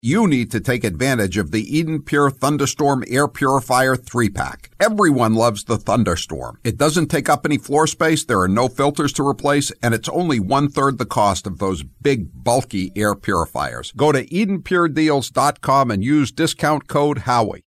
You need to take advantage of the Eden Pure Thunderstorm Air Purifier 3-pack. Everyone loves the Thunderstorm. It doesn't take up any floor space, there are no filters to replace, and it's only 1/3 the cost of those big, bulky air purifiers. Go to EdenPureDeals.com and use discount code Howie.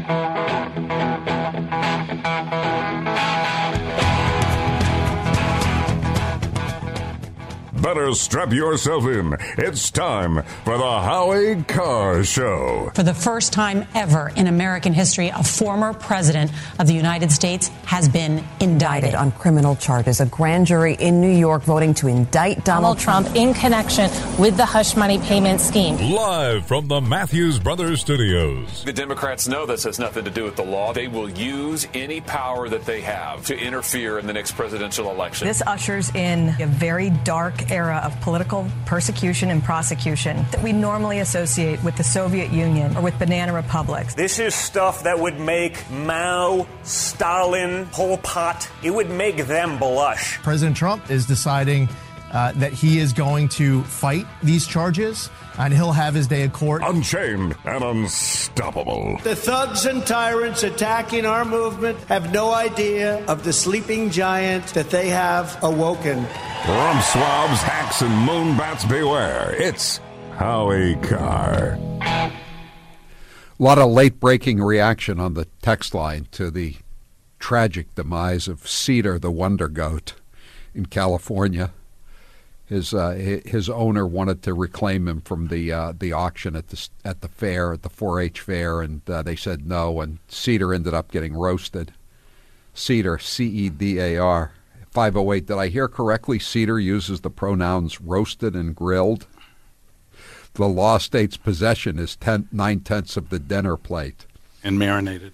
Better strap yourself in. It's time for the Howie Carr Show. For the first time ever in American history, a former president of the United States has been indicted on criminal charges. A grand jury in New York voting to indict Donald Trump in connection with the hush money payment scheme. Live from the Matthews Brothers Studios. The Democrats know this has nothing to do with the law. They will use any power that they have to interfere in the next presidential election. This ushers in a very dark era of political persecution and prosecution that we normally associate with the Soviet Union or with banana republics. This is stuff that would make Mao, Stalin, Pol Pot, it would make them blush. President Trump is deciding that he is going to fight these charges, and he'll have his day in court. Unchained and unstoppable. The thugs and tyrants attacking our movement have no idea of the sleeping giant that they have awoken. Rump swabs, hacks, and moonbats beware. It's Howie Carr. A lot of late-breaking reaction on the text line to the tragic demise of Cedar the Wonder Goat in California. His owner wanted to reclaim him from the auction at the fair, at the 4-H fair, and they said no, and Cedar ended up getting roasted. Cedar, C-E-D-A-R. 508, did I hear correctly? Cedar uses the pronouns roasted and grilled. The law states possession is 9/10 of the dinner plate. And marinated.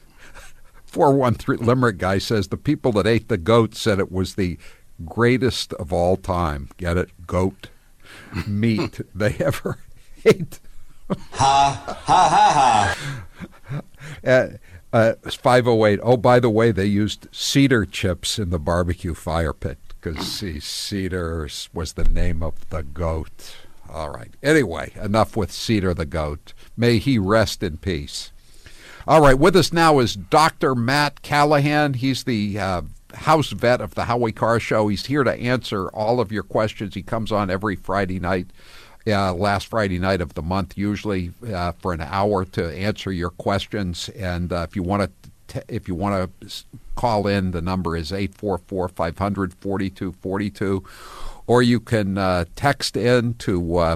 413 Limerick guy says the people that ate the goat said it was the greatest of all time. Get it? Goat meat they ever ate. Ha, ha, ha, ha. 508. Oh, by the way, they used cedar chips in the barbecue fire pit because, Cedar was the name of the goat. All right. Anyway, enough with Cedar the goat. May he rest in peace. All right. With us now is Dr. Matt Callahan. He's the house vet of the Howie Carr Show. He's here to answer all of your questions. He comes on every Friday night. Last Friday night of the month, usually for an hour to answer your questions. And if you want to call in, the number is 844-500-4242, or you can text in to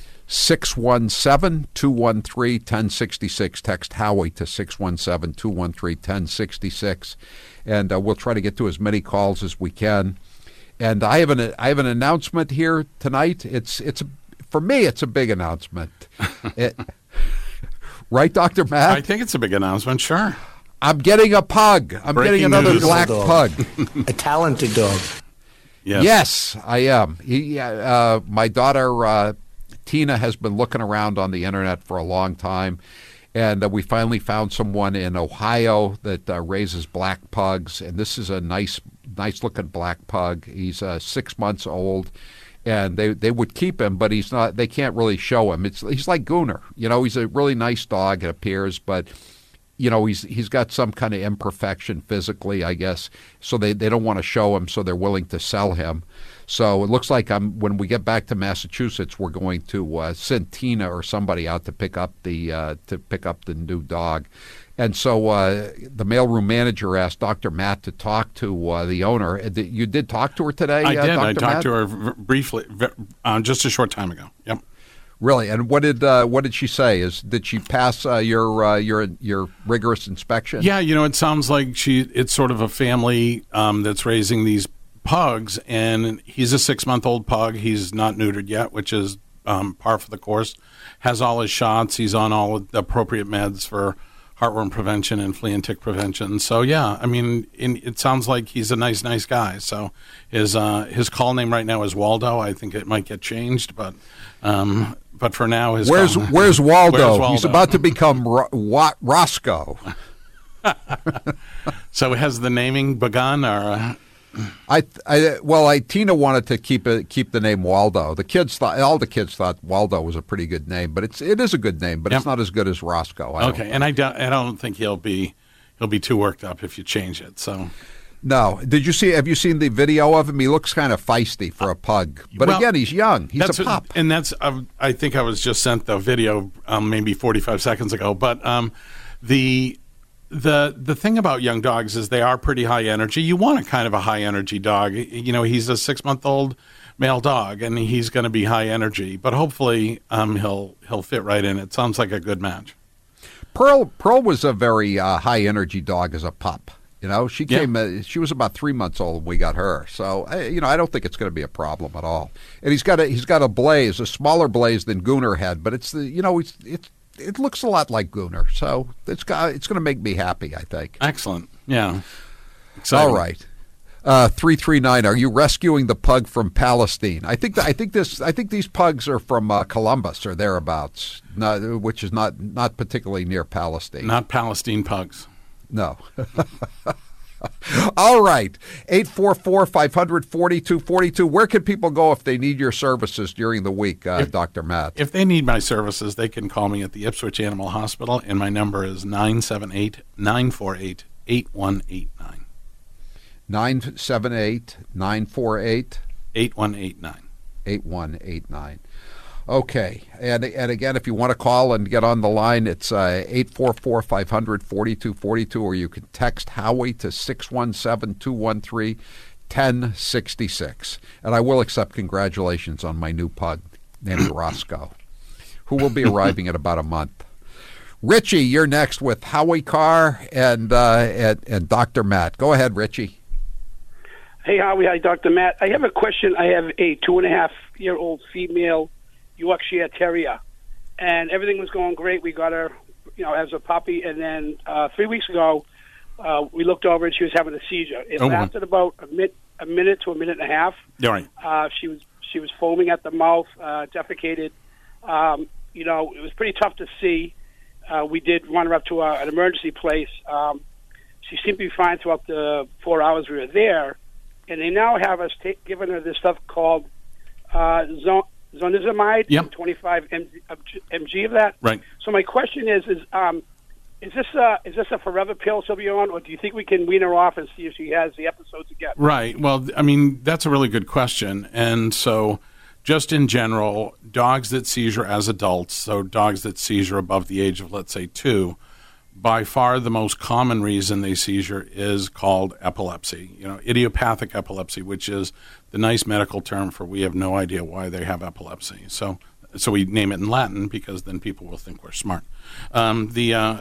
617-213-1066. Text Howie to 617-213-1066, and we'll try to get to as many calls as we can. And I have an announcement here tonight. For me, it's a big announcement. Right, Dr. Matt? I think it's a big announcement, sure. I'm getting a pug. I'm getting another black pug. A talented dog. Yes, I am. My daughter, Tina, has been looking around on the Internet for a long time, and we finally found someone in Ohio that raises black pugs, and this is a nice-looking black pug. He's 6 months old. And they would keep him, but he's not. They can't really show him. He's like Gooner, he's a really nice dog, it appears, but he's got some kind of imperfection physically, I guess. So they don't want to show him, so they're willing to sell him. So it looks like when we get back to Massachusetts, we're going to send Tina or somebody out to pick up the new dog. And so the mailroom manager asked Dr. Matt to talk to the owner. You did talk to her today, I did. Dr. I talked Matt? to her briefly, just a short time ago. Yep. Really? And what did she say? Did she pass your rigorous inspection? Yeah, it sounds like it's sort of a family that's raising these pugs, and he's a 6-month-old pug. He's not neutered yet, which is par for the course. Has all his shots. He's on all the appropriate meds for heartworm prevention and flea and tick prevention. So yeah, it sounds like he's a nice guy. So his call name right now is Waldo. I think it might get changed, but for now, where's Waldo? He's about to become Roscoe. So has the naming begun, or? Tina wanted to keep the name Waldo. All the kids thought Waldo was a pretty good name, but it is a good name, but it's not as good as Roscoe. I don't think he'll be too worked up if you change it. So. No. Have you seen the video of him? He looks kind of feisty for a pug. But again, he's young. He's a pup. And I think I was just sent the video maybe 45 seconds ago. But the thing about young dogs is they are pretty high energy. You want a kind of a high energy dog. He's a 6-month-old male dog, and he's going to be high energy. But hopefully he'll fit right in. It sounds like a good match. Pearl was a very high energy dog as a pup. She came. She was about 3 months old when we got her. So, I don't think it's going to be a problem at all. And he's got a blaze, a smaller blaze than Gunnar had, but it looks a lot like Gunnar. So it's going to make me happy, I think. Excellent. Yeah. Exciting. All right. 339. Are you rescuing the pug from Palestine? I think these pugs are from Columbus or thereabouts, which is not particularly near Palestine. Not Palestine pugs. No. All right. 844-500-4242. Where can people go if they need your services during the week, Dr. Matt? If they need my services, they can call me at the Ipswich Animal Hospital, and my number is 978-948-8189. 978-948? 8189. 8189. Okay, and again, if you want to call and get on the line, it's 844-500-4242, or you can text Howie to 617-213-1066. And I will accept congratulations on my new pug named Roscoe, who will be arriving in about a month. Richie, you're next with Howie Carr and Dr. Matt. Go ahead, Richie. Hey, Howie. Hi, Dr. Matt. I have a question. I have a 2.5-year-old female Yorkshire Terrier, and everything was going great. We got her, as a puppy, and then 3 weeks ago, we looked over and she was having a seizure. It lasted about a minute to a minute and a half. All right. She was foaming at the mouth, defecated. It was pretty tough to see. We did run her up to an emergency place. She seemed to be fine throughout the 4 hours we were there, and they now have us giving her this stuff called zonizumab, 25 mg of that. Right. So my question is this a forever pill, Sylvion, or do you think we can wean her off and see if she has the episodes again? Right. Well, I mean, that's a really good question. And so just in general, dogs that seizure as adults, so dogs that seizure above the age of, let's say, 2, by far the most common reason they seizure is called epilepsy, idiopathic epilepsy, which is the nice medical term for we have no idea why they have epilepsy. So we name it in Latin because then people will think we're smart. But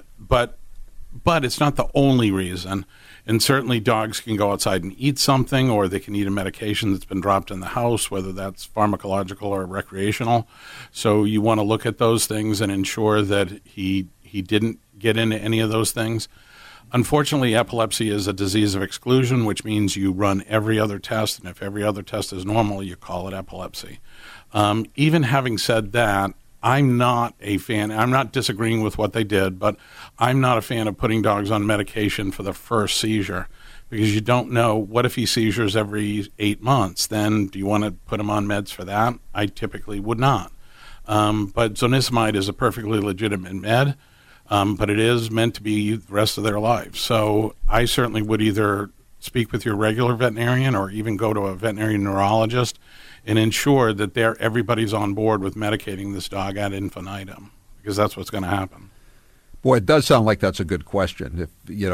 it's not the only reason. And certainly dogs can go outside and eat something, or they can eat a medication that's been dropped in the house, whether that's pharmacological or recreational. So you want to look at those things and ensure that he didn't get into any of those things. Unfortunately, epilepsy is a disease of exclusion, which means you run every other test, and if every other test is normal, you call it epilepsy. Even having said that, I'm not a fan. I'm not disagreeing with what they did, but I'm not a fan of putting dogs on medication for the first seizure because you don't know what if he seizures every 8 months. Then do you want to put him on meds for that? I typically would not. But zonizumab is a perfectly legitimate med. But it is meant to be the rest of their lives. So I certainly would either speak with your regular veterinarian or even go to a veterinary neurologist and ensure that everybody's on board with medicating this dog ad infinitum, because that's what's going to happen. Boy, it does sound like that's a good question.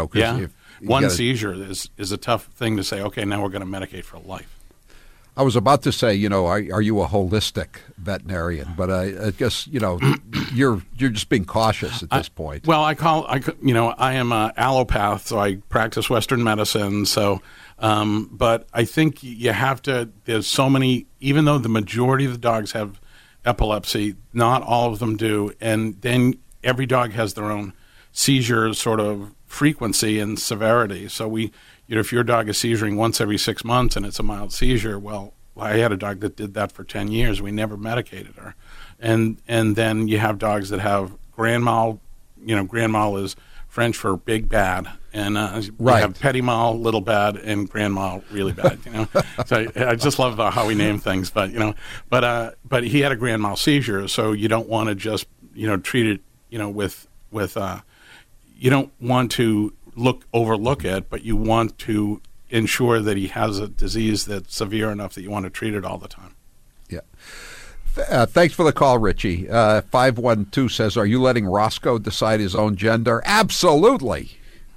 One seizure is a tough thing to say, okay, now we're going to medicate for life. I was about to say, are you a holistic veterinarian? But I guess, you're just being cautious at this point. Well, I am an allopath, so I practice Western medicine. So, but I think you have to. There's so many. Even though the majority of the dogs have epilepsy, not all of them do, and then every dog has their own seizure sort of frequency and severity. So if your dog is seizuring once every 6 months and it's a mild seizure, well, I had a dog that did that for 10 years. We never medicated her. And then you have dogs that have grand mal. Grand mal is French for big bad. And we have Petit Mal, little bad, and Grand Mal, really bad. So I just love how we name things. But but he had a Grand Mal seizure, so you don't want to just treat it with you don't want to overlook it, but you want to ensure that he has a disease that's severe enough that you want to treat it all the time. Yeah. Thanks for the call, Richie. 512 says, are you letting Roscoe decide his own gender? Absolutely.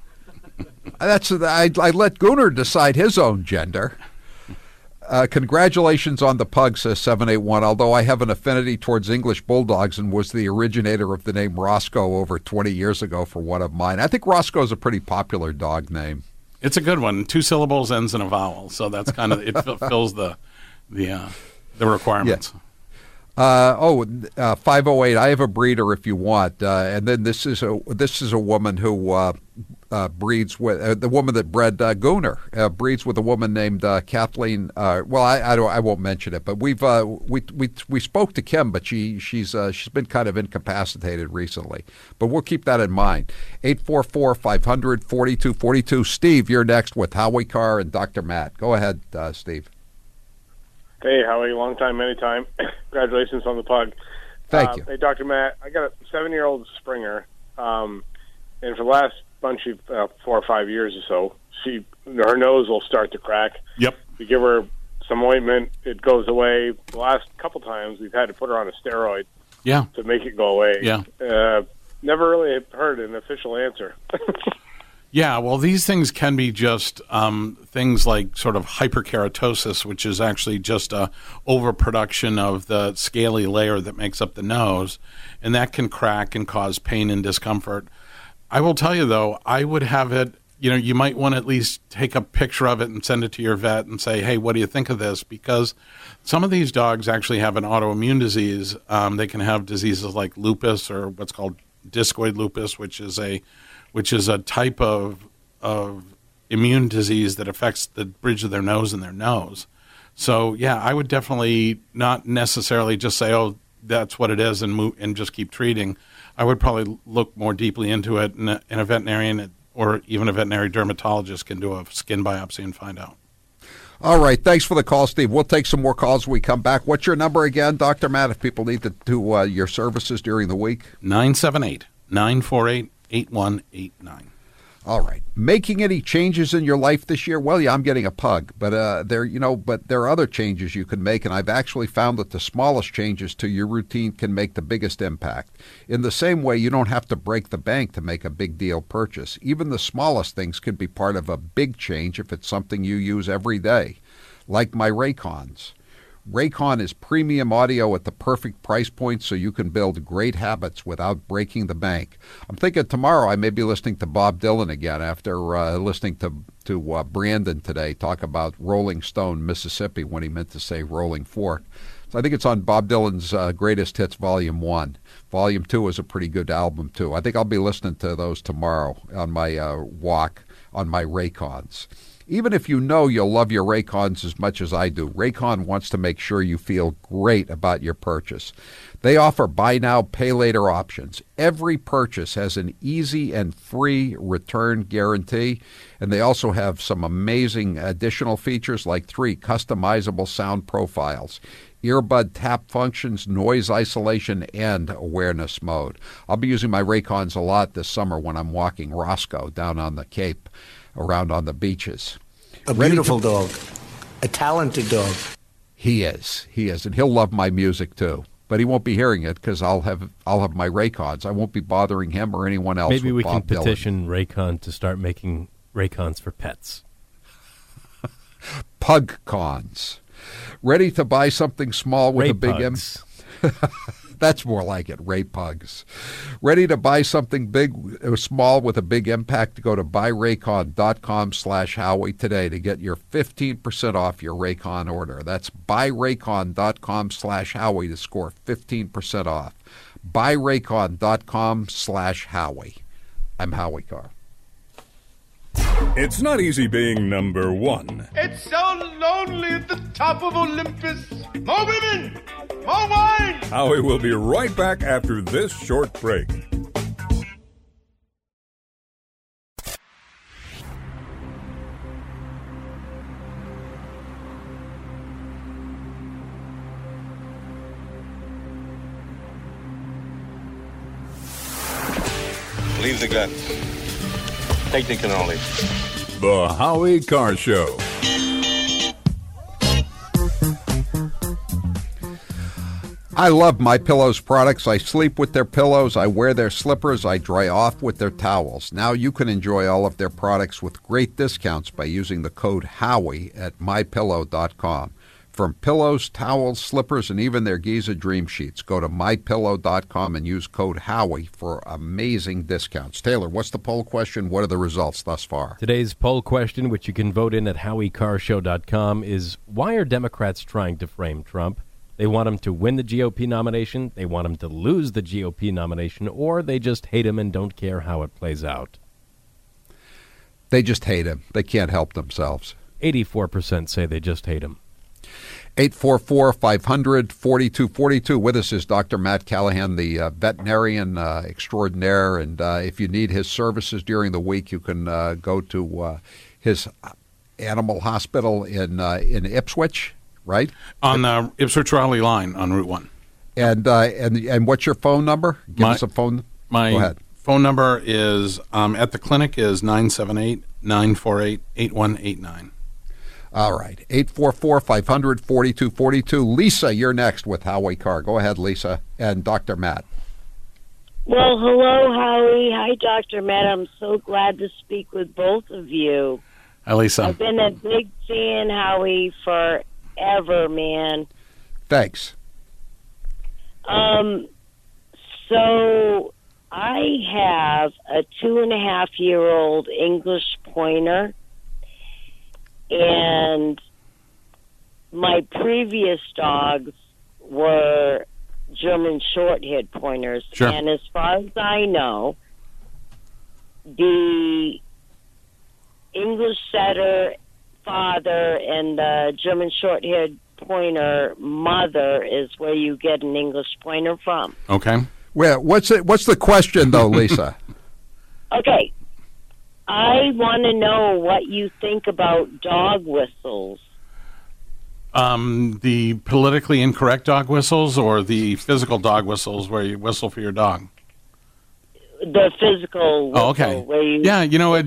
I let Gunnar decide his own gender. Congratulations on the pug, says 781, although I have an affinity towards English Bulldogs and was the originator of the name Roscoe over 20 years ago for one of mine. I think Roscoe is a pretty popular dog name. It's a good one. 2 syllables, ends in a vowel, so that's kind of, it fills the requirements. Yeah. 508. I have a breeder if you want, and then this is a woman who breeds with the woman that bred Gunnar. Breeds with a woman named Kathleen. Well, I won't mention it, but we spoke to Kim, but she's been kind of incapacitated recently. But we'll keep that in mind. 844-500-4242. Steve, you're next with Howie Carr and Dr. Matt. Go ahead, Steve. Hey, Howie, long time, many time. Congratulations on the pug. Thank you. Hey, Dr. Matt, I got a 7-year-old Springer, and for the last bunch of 4 or 5 years or so, her nose will start to crack. Yep. We give her some ointment, it goes away. The last couple times, we've had to put her on a steroid to make it go away. Yeah. Never really heard an official answer. Yeah, well, these things can be just things like sort of hyperkeratosis, which is actually just a overproduction of the scaly layer that makes up the nose, and that can crack and cause pain and discomfort. I will tell you, though, I would have it, you might want to at least take a picture of it and send it to your vet and say, hey, what do you think of this? Because some of these dogs actually have an autoimmune disease. They can have diseases like lupus or what's called discoid lupus, which is a type of immune disease that affects the bridge of their nose and their nose. So, yeah, I would definitely not necessarily just say, oh, that's what it is and just keep treating. I would probably look more deeply into it, and a veterinarian or even a veterinary dermatologist can do a skin biopsy and find out. All right. Thanks for the call, Steve. We'll take some more calls when we come back. What's your number again, Dr. Matt, if people need to do your services during the week? 978-948-8189. All right. Making any changes in your life this year? Well, yeah, I'm getting a pug, but there are other changes you can make, and I've actually found that the smallest changes to your routine can make the biggest impact. In the same way, you don't have to break the bank to make a big deal purchase. Even the smallest things can be part of a big change if it's something you use every day, like my Raycons. Raycon is premium audio at the perfect price point so you can build great habits without breaking the bank. I'm thinking tomorrow I may be listening to Bob Dylan again after listening to Brandon today talk about Rolling Stone, Mississippi, when he meant to say Rolling Fork. So I think it's on Bob Dylan's Greatest Hits Volume 1. Volume 2 is a pretty good album, too. I think I'll be listening to those tomorrow on my walk on my Raycons. Even if you know you'll love your Raycons as much as I do, Raycon wants to make sure you feel great about your purchase. They offer buy now, pay later options. Every purchase has an easy and free return guarantee, and they also have some amazing additional features like 3 customizable sound profiles, earbud tap functions, noise isolation, and awareness mode. I'll be using my Raycons a lot this summer when I'm walking Roscoe down on the Cape, around on the beaches. A beautiful dog. A talented dog. He is, and he'll love my music too. But he won't be hearing it because I'll have my Raycons. I won't be bothering him or anyone else. Maybe we Bob can petition Raycon to start making Raycons for pets. Pugcons. Ready to buy something small with Ray a big Pugs. That's more like it, Ray Pugs. Ready to buy something big or small with a big impact? Go to buyraycon.com/Howie today to get your 15% off your Raycon order. That's buyraycon.com/Howie to score 15% off. Buyraycon.com/Howie. I'm Howie Carr. It's not easy being number one. It's so lonely at the top of Olympus. More women! More wine! Howie will be right back after this short break. Leave the gun. Take the cannoli. The Howie Carr Show. I love MyPillow's products. I sleep with their pillows. I wear their slippers. I dry off with their towels. Now you can enjoy all of their products with great discounts by using the code Howie at MyPillow.com. From pillows, towels, slippers, and even their Giza Dream Sheets, go to MyPillow.com and use code Howie for amazing discounts. Taylor, what's the poll question? What are the results thus far? Today's poll question, which you can vote in at HowieCarrShow.com, is why are Democrats trying to frame Trump? They want him to win the GOP nomination, they want him to lose the GOP nomination, or they just hate him and don't care how it plays out. They just hate him. They can't help themselves. 84% say they just hate him. 844-500-4242. With us is Dr. Matt Callahan, the veterinarian extraordinaire. And if you need his services during the week, you can go to his animal hospital in Ipswich, right? On the Ipswich Raleigh line on Route 1. And what's your phone number? Give us a phone. Go ahead. Phone number is at the clinic is 978-948-8189. All right. 844-500-4242. Lisa, you're next with Howie Carr. Go ahead, Lisa, and Dr. Matt. Well, hello, Howie. Hi, Dr. Matt. I'm so glad to speak with both of you. Hi, Lisa. I've been a big fan, Howie, forever, man. Thanks. So I have a 2.5-year-old English pointer, and my previous dogs were German short-haired pointers. Sure. And as far as I know, the English setter father and the German short-haired pointer mother is where you get an English pointer from. Okay. Well, what's the question, though, Lisa? Okay. I want to know what you think about dog whistles. The politically incorrect dog whistles or the physical dog whistles where you whistle for your dog? The physical whistle. Oh, okay. Where you Yeah,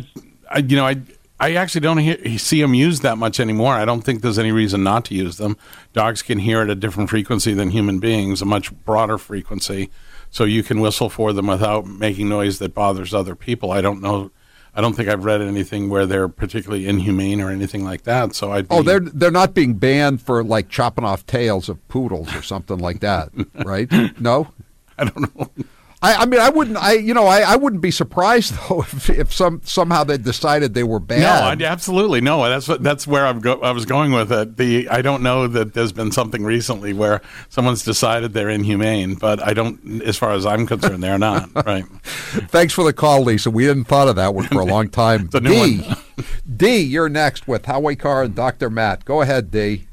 I actually don't see them used that much anymore. I don't think there's any reason not to use them. Dogs can hear at a different frequency than human beings, a much broader frequency. So you can whistle for them without making noise that bothers other people. I don't think I've read anything where they're particularly inhumane or anything like that. So they're not being banned for like chopping off tails of poodles or something like that, right? No, I don't know. I mean, I wouldn't be surprised though if somehow they decided they were bad. No, absolutely no. That's where I was going with it. I don't know that there's been something recently where someone's decided they're inhumane, but I don't, as far as I'm concerned, they're not. Right. Thanks for the call, Lisa. We hadn't thought of that one for a long time. It's a new one. D, you're next with Howie Carr and Dr. Matt. Go ahead, D.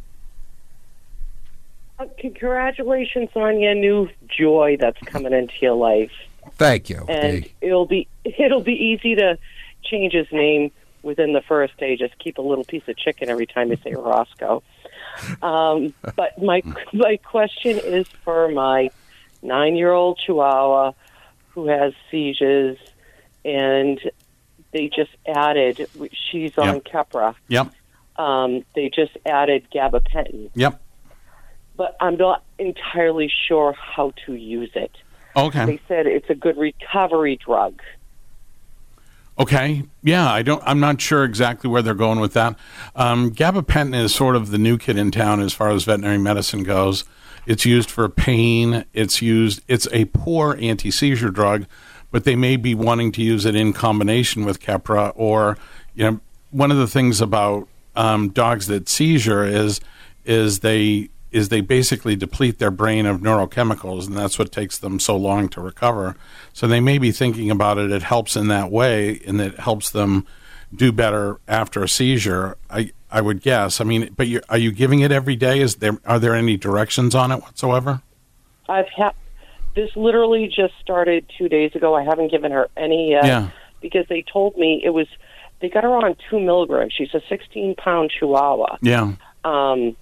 Congratulations on your new joy that's coming into your life. Thank you. And it'll be easy to change his name within the first day. Just keep a little piece of chicken every time you say Roscoe. But my question is for my 9-year-old Chihuahua who has seizures, and they just added. She's on Keppra. Yep. They just added gabapentin. Yep. But I'm not entirely sure how to use it. Okay. They said it's a good recovery drug. Okay. Yeah, I'm not sure exactly where they're going with that. Gabapentin is sort of the new kid in town as far as veterinary medicine goes. It's used for pain. It's a poor anti-seizure drug, but they may be wanting to use it in combination with Keppra, or, one of the things about dogs that seizure is they basically deplete their brain of neurochemicals, and that's what takes them so long to recover. So they may be thinking about it. It helps in that way, and it helps them do better after a seizure, I would guess. I mean, but are you giving it every day? Are there any directions on it whatsoever? This literally just started 2 days ago. I haven't given her any yet because they told me they got her on 2 milligrams. She's a 16-pound Chihuahua. Yeah.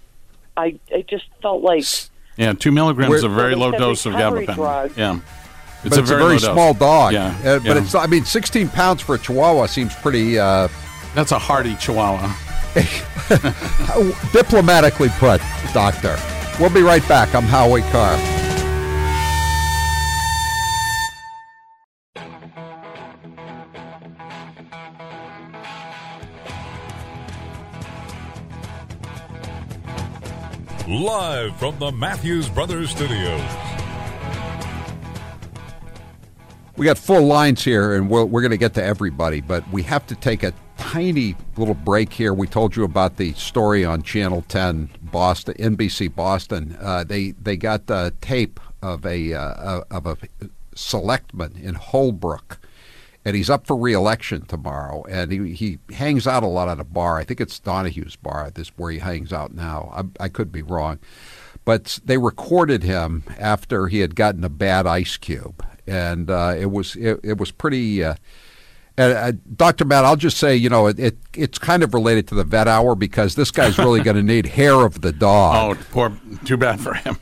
I just felt like 2 milligrams is a very low dose of gabapentin. Drug. Yeah. It's a very very low small dose. dog. Yeah, But it's, I mean, 16 pounds for a Chihuahua seems pretty... That's a hardy Chihuahua. Diplomatically put, Doctor. We'll be right back. I'm Howie Carr. Live from the Matthews Brothers Studios. We got full lines here, and we're going to get to everybody, but we have to take a tiny little break here. We told you about the story on Channel 10, Boston, NBC Boston. They got the tape of a selectman in Holbrook, and he's up for re-election tomorrow, and he hangs out a lot at a bar. I think it's Donahue's bar, this where he hangs out now. I could be wrong. But they recorded him after he had gotten a bad ice cube, and it was pretty... Dr. Matt, I'll just say, it's kind of related to the vet hour because this guy's really going to need hair of the dog. Oh, too bad for him.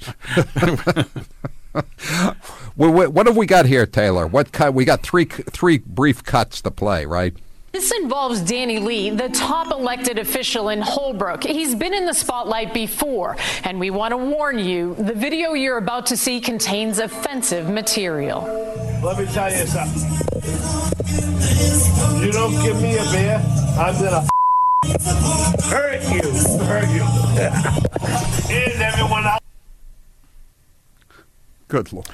What have we got here, Taylor? What cut? We got three brief cuts to play, right? This involves Danny Lee, the top elected official in Holbrook. He's been in the spotlight before, and we want to warn you, the video you're about to see contains offensive material. Let me tell you something. You don't give me a beer, I'm gonna hurt you. And everyone else. Good Lord.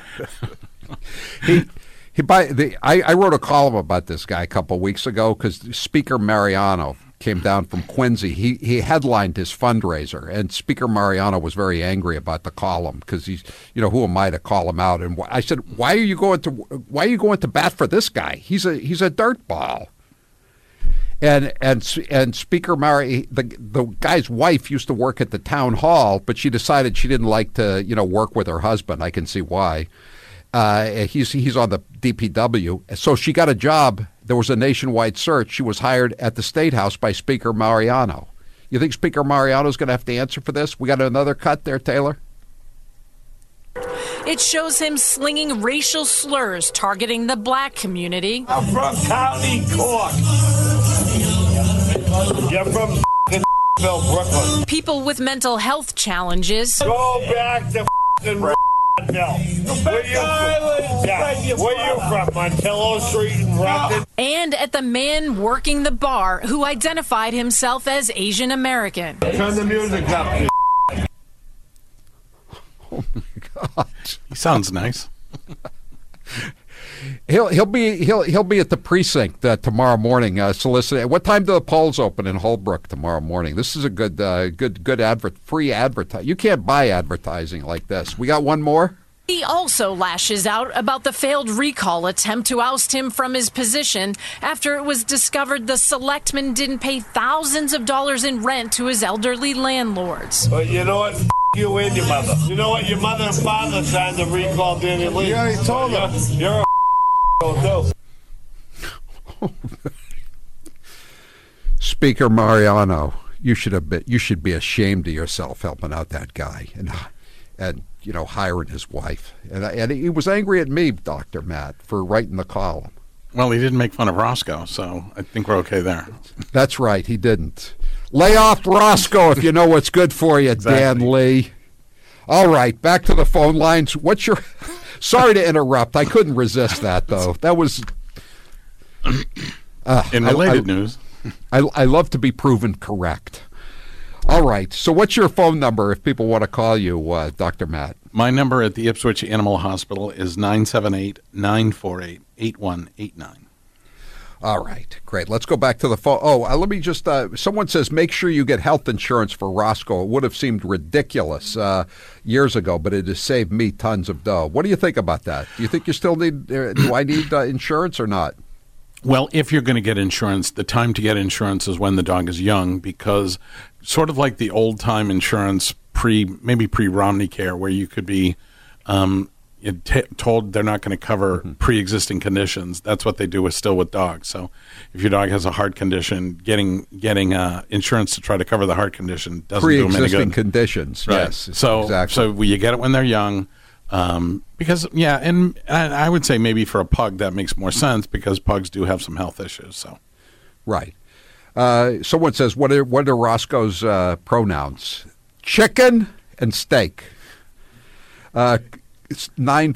I wrote a column about this guy a couple of weeks ago because Speaker Mariano came down from Quincy. He headlined his fundraiser, and Speaker Mariano was very angry about the column because he's, who am I to call him out? And I said, why are you going to bat for this guy? He's a dirtball. And Speaker Mari, the guy's wife used to work at the town hall, but she decided she didn't like to work with her husband. I can see why. He's on the DPW, so she got a job. There was a nationwide search. She was hired at the State House by Speaker Mariano. You think Speaker Mariano's going to have to answer for this? We got another cut there, Taylor? It shows him slinging racial slurs targeting the black community. I'm from County Cork. You're from Brooklyn. People with mental health challenges. Go back to Where you from? Montello Street in Rockland? And at the man working the bar who identified himself as Asian American. Turn the music up. Oh my God! He sounds nice. He'll be at the precinct tomorrow morning soliciting. What time do the polls open in Holbrook tomorrow morning? This is a good free advertising. You can't buy advertising like this. We got one more. He also lashes out about the failed recall attempt to oust him from his position after it was discovered the selectman didn't pay thousands of dollars in rent to his elderly landlords. But you know what? You and your mother. You know what? Your mother and father trying to recall Danny Lee. You already told them. You're a Speaker Mariano, you should be ashamed of yourself helping out that guy and hiring his wife. And he was angry at me, Dr. Matt, for writing the column. Well, he didn't make fun of Roscoe, so I think we're okay there. That's right, he didn't. Lay off Roscoe if you know what's good for you, exactly. Dan Lee. All right, back to the phone lines. What's your... Sorry to interrupt. I couldn't resist that, though. That was... In related news. I love to be proven correct. All right. So what's your phone number if people want to call you, Dr. Matt? My number at the Ipswich Animal Hospital is 978-948-8189. All right. Great. Let's go back to the phone. Oh, let me just... someone says, make sure you get health insurance for Roscoe. It would have seemed ridiculous years ago, but it has saved me tons of dough. What do you think about that? Do you think you still need... do I need insurance or not? Well, if you're going to get insurance, the time to get insurance is when the dog is young, because sort of like the old-time insurance maybe pre-Romney Care, where you could be told they're not going to cover pre-existing conditions. That's what they do still with dogs. So if your dog has a heart condition, getting insurance to try to cover the heart condition doesn't do them any good. Pre-existing conditions, right. Yes. So, exactly. So you get it when they're young. Because, yeah, and I would say maybe for a pug that makes more sense because pugs do have some health issues. So, right. Someone says, what are Roscoe's pronouns? Chicken and steak. It's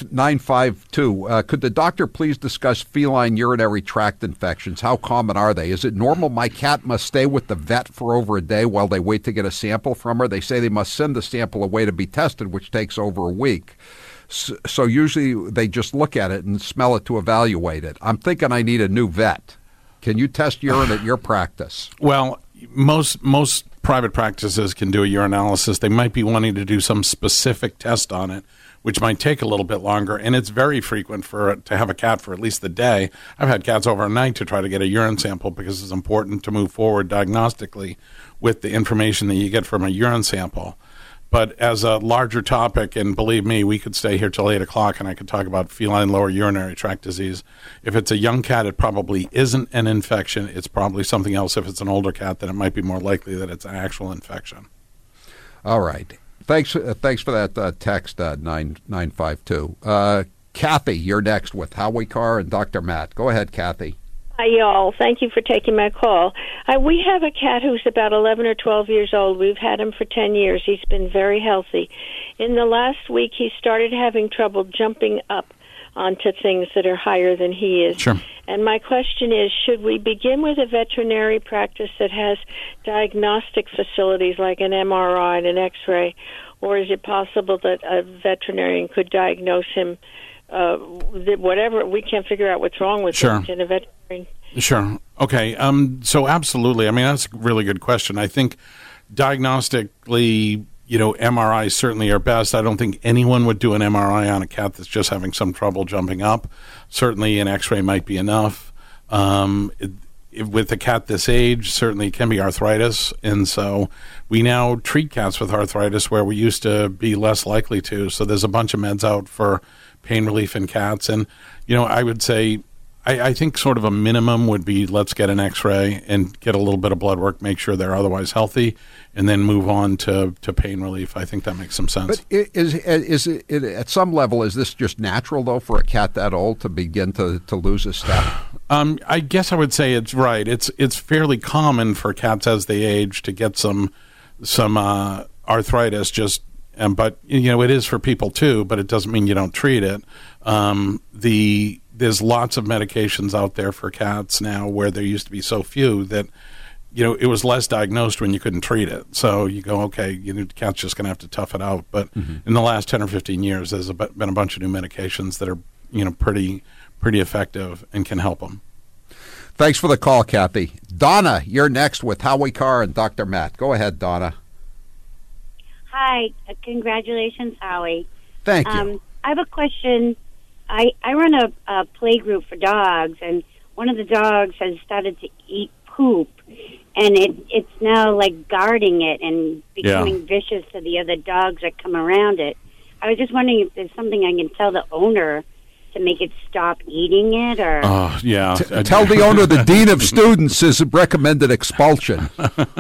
952. Could the doctor please discuss feline urinary tract infections? How common are they? Is it normal my cat must stay with the vet for over a day while they wait to get a sample from her? They say they must send the sample away to be tested, which takes over a week. So usually they just look at it and smell it to evaluate it. I'm thinking I need a new vet. Can you test urine at your practice? Well, most private practices can do a urinalysis. They might be wanting to do some specific test on it, which might take a little bit longer, and it's very frequent to have a cat for at least a day. I've had cats overnight to try to get a urine sample because it's important to move forward diagnostically with the information that you get from a urine sample. But as a larger topic, and believe me, we could stay here till 8 o'clock and I could talk about feline lower urinary tract disease. If it's a young cat, it probably isn't an infection. It's probably something else. If it's an older cat, then it might be more likely that it's an actual infection. All right. Thanks for that text, 9952. Kathy, you're next with Howie Carr and Dr. Matt. Go ahead, Kathy. Hi, y'all. Thank you for taking my call. We have a cat who's about 11 or 12 years old. We've had him for 10 years. He's been very healthy. In the last week, he started having trouble jumping up onto things that are higher than he is. Sure. And my question is, should we begin with a veterinary practice that has diagnostic facilities like an MRI and an X-ray, or is it possible that a veterinarian could diagnose him whatever, we can't figure out what's wrong with Sure. him in a veterinarian? Sure. Okay. So absolutely. I mean, that's a really good question. I think diagnostically, MRIs certainly are best. I don't think anyone would do an MRI on a cat that's just having some trouble jumping up. Certainly an X-ray might be enough. With a cat this age, certainly it can be arthritis. And so we now treat cats with arthritis where we used to be less likely to. So there's a bunch of meds out for pain relief in cats. And, I would say, I think sort of a minimum would be let's get an X-ray and get a little bit of blood work, make sure they're otherwise healthy, and then move on to pain relief. I think that makes some sense. But is it at some level, is this just natural, though, for a cat that old to begin to lose a step? I guess I would say it's right. It's fairly common for cats as they age to get some arthritis. But it is for people too. But it doesn't mean you don't treat it. There's lots of medications out there for cats now where there used to be so few that, it was less diagnosed when you couldn't treat it. So you go, okay, the cat's just going to have to tough it out. But in the last 10 or 15 years, there's been a bunch of new medications that are, pretty effective and can help them. Thanks for the call, Kathy. Donna, you're next with Howie Carr and Dr. Matt. Go ahead, Donna. Hi. Congratulations, Howie. Thank you. I have a question. I run a play group for dogs, and one of the dogs has started to eat poop, and it's now like guarding it and becoming vicious to the other dogs that come around it. I was just wondering if there's something I can tell the owner to make it stop eating it, or tell the owner the dean of students has recommended expulsion.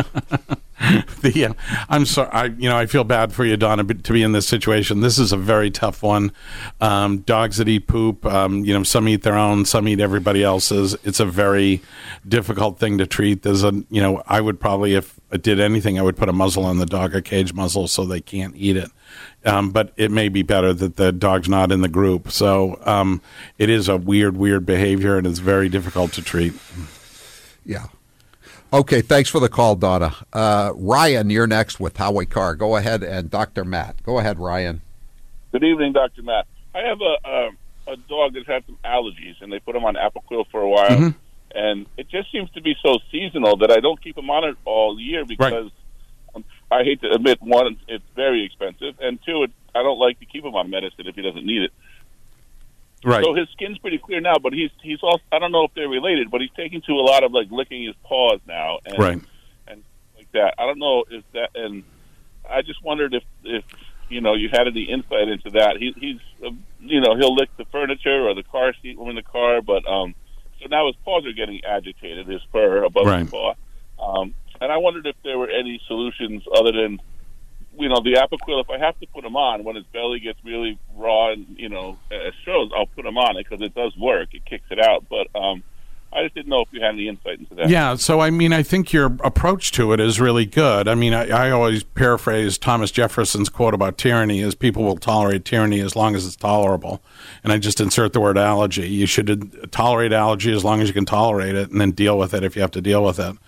I'm sorry. I feel bad for you, Donna, to be in this situation. This is a very tough one. Dogs that eat poop, some eat their own, some eat everybody else's. It's a very difficult thing to treat. I would probably, if I did anything, I would put a muzzle on the dog, a cage muzzle, so they can't eat it. But it may be better that the dog's not in the group. So it is a weird behavior, and it's very difficult to treat. Yeah. Okay, thanks for the call, Donna. Ryan, you're next with Howie Carr. Go ahead, and Dr. Matt. Go ahead, Ryan. Good evening, Dr. Matt. I have a dog that's had some allergies, and they put him on Apoquel for a while, and it just seems to be so seasonal that I don't keep him on it all year because I hate to admit, one, it's very expensive, and two, I don't like to keep him on medicine if he doesn't need it. Right. So his skin's pretty clear now, but he's also, I don't know if they're related, but he's taking to a lot of licking his paws now, and like that. I don't know if that, and I just wondered if you had any insight into that. He's he'll lick the furniture or the car seat when in the car, but so now his paws are getting agitated, his fur above his paw. And I wondered if there were any solutions other than the Apoquel, if I have to put him on when his belly gets really raw and, as shows, I'll put him on it because it does work. It kicks it out. But I just didn't know if you had any insight into that. Yeah, so I think your approach to it is really good. I always paraphrase Thomas Jefferson's quote about tyranny as people will tolerate tyranny as long as it's tolerable. And I just insert the word allergy. You should tolerate allergy as long as you can tolerate it and then deal with it if you have to deal with it.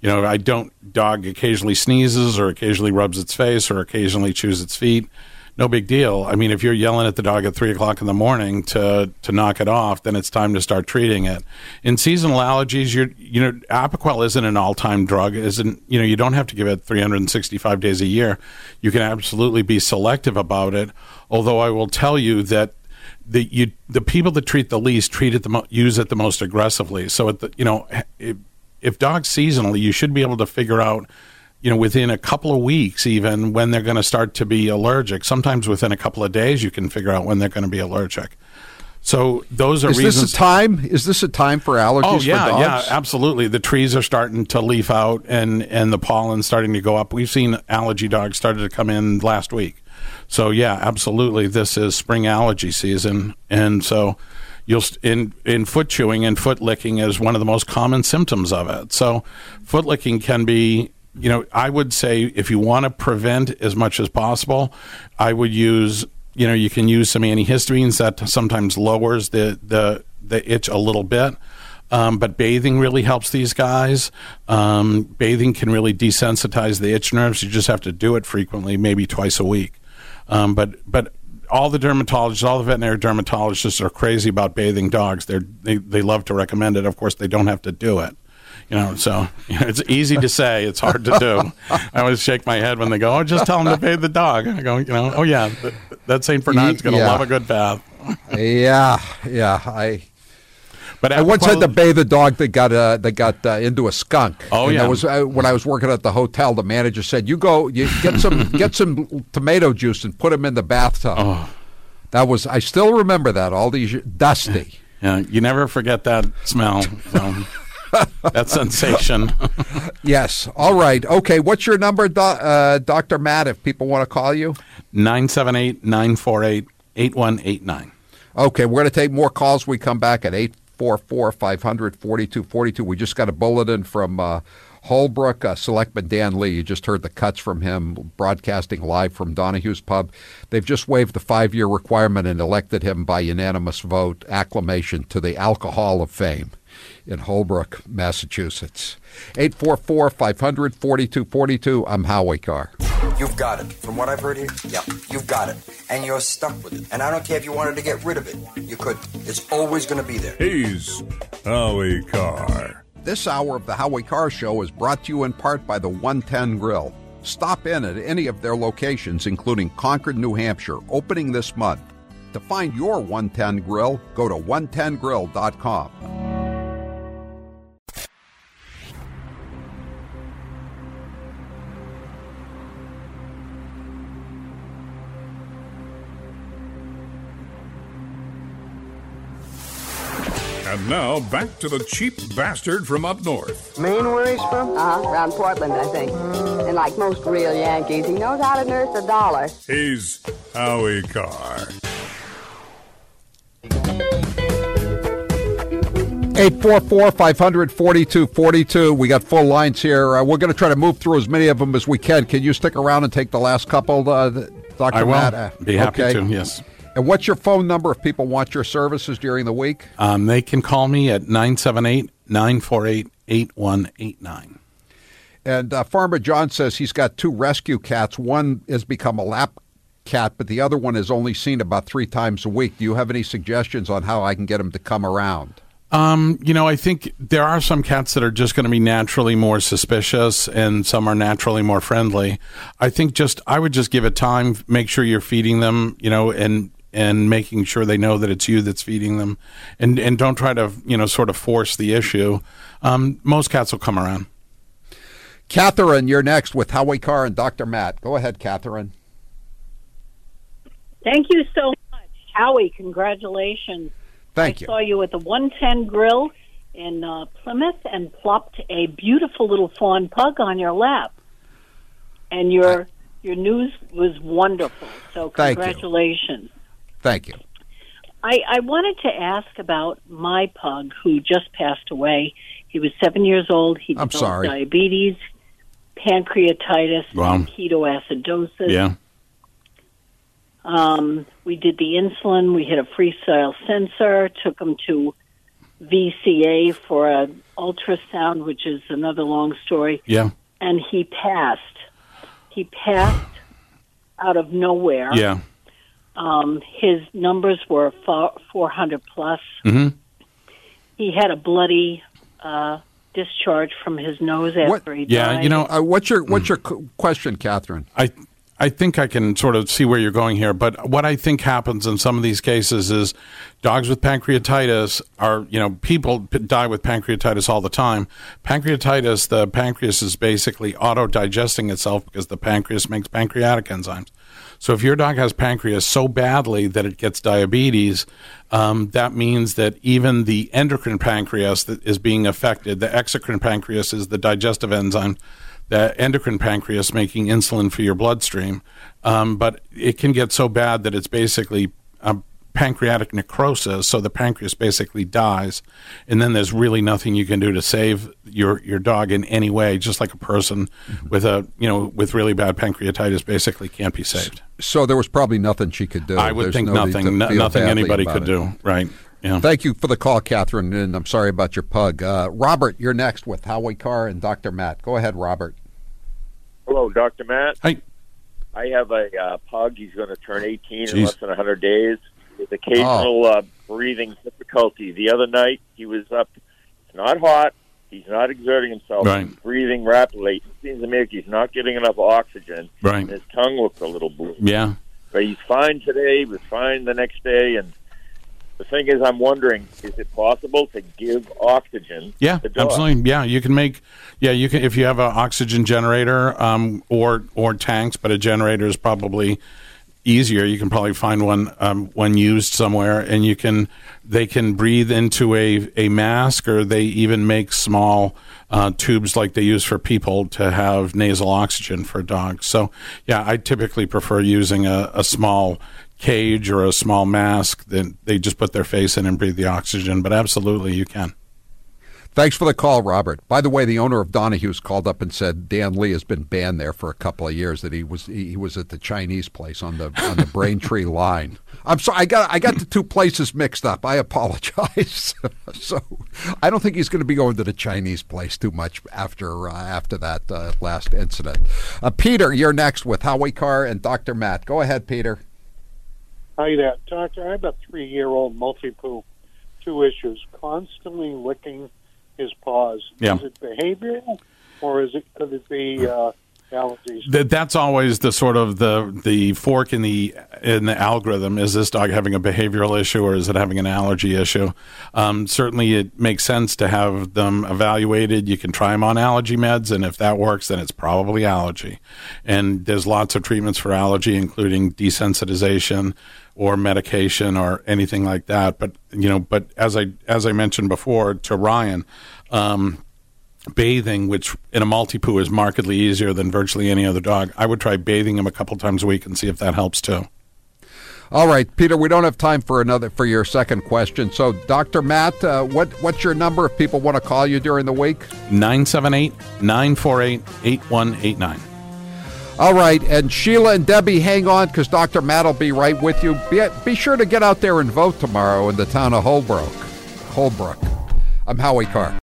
Dog occasionally sneezes or occasionally rubs its face or occasionally chews its feet. No big deal. If you're yelling at the dog at 3 o'clock in the morning to knock it off, then it's time to start treating it. In seasonal allergies, Apoquel isn't an all-time drug. You don't have to give it 365 days a year. You can absolutely be selective about it. Although I will tell you that the people that treat the least use it the most aggressively. So if dogs seasonally, you should be able to figure out, within a couple of weeks even when they're going to start to be allergic. Sometimes within a couple of days you can figure out when they're going to be allergic. So those are reasons. Is this a time for allergies for dogs? Yeah, absolutely. The trees are starting to leaf out and the pollen's starting to go up. We've seen allergy dogs started to come in last week. So yeah, absolutely. This is spring allergy season. And so in foot chewing and foot licking is one of the most common symptoms of it. So foot licking can be, I would say if you want to prevent as much as possible, I would use, you can use some antihistamines that sometimes lowers the itch a little bit. But bathing really helps these guys. Bathing can really desensitize the itch nerves. You just have to do it frequently, maybe twice a week. But all the dermatologists, all the veterinary dermatologists are crazy about bathing dogs. They love to recommend it. Of course, they don't have to do it. So it's easy to say. It's hard to do. I always shake my head when they go, just tell them to bathe the dog. I go, oh, yeah, that St. Bernard's going to love a good bath. Yeah. But I once had to bathe a dog that got into a skunk. Oh, and yeah. When I was working at the hotel, the manager said, you get some tomato juice and put him in the bathtub. Oh. I still remember that, all these years, dusty. Yeah, you never forget that smell. So. That sensation. Yes. All right. Okay. What's your number, Dr. Matt, if people want to call you? 978-948-8189. Okay. We're going to take more calls. We come back at 844-500-4242. We just got a bulletin from Holbrook, Selectman Dan Lee. You just heard the cuts from him, broadcasting live from Donahue's Pub. They've just waived the 5-year requirement and elected him by unanimous vote, acclamation, to the Alcohol of Fame in Holbrook, Massachusetts. 844-500-4242. I'm Howie Carr. You've got it. From what I've heard here, yeah, you've got it. And you're stuck with it. And I don't care if you wanted to get rid of it. You could. It's always going to be there. He's Howie Carr. This hour of the Howie Carr Show is brought to you in part by the 110 Grill. Stop in at any of their locations, including Concord, New Hampshire, opening this month. To find your 110 Grill, go to 110grill.com. And now, back to the cheap bastard from up north. Maine, where he's from? Around Portland, I think. And like most real Yankees, he knows how to nurse a dollar. He's Howie Carr. 844-500-4242. We got full lines here. We're going to try to move through as many of them as we can. Can you stick around and take the last couple, Dr. I will. Matt? Be happy to, yes. And what's your phone number if people want your services during the week? They can call me at 978-948-8189. And Farmer John says he's got 2 rescue cats. One has become a lap cat, but the other one is only seen about 3 times a week. Do you have any suggestions on how I can get him to come around? I think there are some cats that are just going to be naturally more suspicious and some are naturally more friendly. I think I would just give it time, make sure you're feeding them, and making sure they know that it's you that's feeding them, and don't try to, sort of force the issue. Most cats will come around. Catherine, you're next with Howie Carr and Dr. Matt. Go ahead, Catherine. Thank you so much. Howie, congratulations. Thank you. I saw you at the 110 Grill in Plymouth and plopped a beautiful little fawn pug on your lap. And you're Your news was wonderful. So Thank you. congratulations. Thank you. I wanted to ask about my pug who just passed away. He was 7 years old. He I'm developed sorry. diabetes, pancreatitis, Wow. and ketoacidosis. Yeah. We did the insulin. We hit a freestyle sensor, took him to VCA for an ultrasound, which is another long story. Yeah. And he passed. He passed out of nowhere. Yeah. His numbers were 400 plus. Mm-hmm. He had a bloody discharge from his nose after he died. what's your question, Catherine? I think I can sort of see where you're going here, but what I think happens in some of these cases is dogs with pancreatitis are, people die with pancreatitis all the time. Pancreatitis, the pancreas is basically auto-digesting itself because the pancreas makes pancreatic enzymes. So if your dog has pancreas so badly that it gets diabetes, that means that even the endocrine pancreas that is being affected, the exocrine pancreas is the digestive enzyme, the endocrine pancreas making insulin for your bloodstream. But it can get so bad that it's basically pancreatic necrosis, so the pancreas basically dies, and then there's really nothing you can do to save your dog in any way, just like a person with with really bad pancreatitis basically can't be saved. So there was probably nothing she could do. I would There's think no need to nothing feel badly anybody about could it. do. Right. Yeah. Thank you for the call, Catherine, and I'm sorry about your pug. Robert, you're next with Howie Carr and Dr. Matt. Go ahead, Robert. Hello, Dr. Matt. Hi. I have a pug. He's going to turn 18 Jeez. in less than 100 days with occasional breathing difficulty. The other night, he was up. It's not hot. He's not exerting himself. Right. He's breathing rapidly. It seems to me like he's not getting enough oxygen. Right. And his tongue looks a little blue. Yeah. But he's fine today. He was fine the next day. And the thing is, I'm wondering, is it possible to give oxygen Yeah, to dogs? absolutely. Yeah, you can make. Yeah, you can if you have an oxygen generator or tanks, but a generator is probably easier. You can probably find one used somewhere, and they can breathe into a mask, or they even make small tubes like they use for people to have nasal oxygen for dogs. So yeah, I typically prefer using a small cage or a small mask that they just put their face in and breathe the oxygen. But absolutely, you can. Thanks for the call, Robert. By the way, the owner of Donahue's called up and said Dan Lee has been banned there for a couple of years. That he was at the Chinese place on the Braintree line. I'm sorry, I got the two places mixed up. I apologize. So I don't think he's going to be going to the Chinese place too much after that last incident. Peter, you're next with Howie Carr and Dr. Matt. Go ahead, Peter. Hi there, Doctor. I have a 3-year-old Maltipoo. 2 issues: constantly licking his paws. Yeah. Is it behavioral, or could it be allergies? That's always the sort of the fork in the algorithm. Is this dog having a behavioral issue, or is it having an allergy issue? Certainly, it makes sense to have them evaluated. You can try them on allergy meds, and if that works, then it's probably allergy. And there's lots of treatments for allergy, including desensitization or medication or anything like that. But as I mentioned before to Ryan, bathing, which in a Maltipoo is markedly easier than virtually any other dog, I would try bathing him a couple times a week and see if that helps too. All right, Peter, we don't have time for your second question. So, Dr. Matt, what's your number if people want to call you during the week? 978-948-8189. All right, and Sheila and Debbie, hang on, because Dr. Matt will be right with you. Be sure to get out there and vote tomorrow in the town of Holbrook. I'm Howie Carr.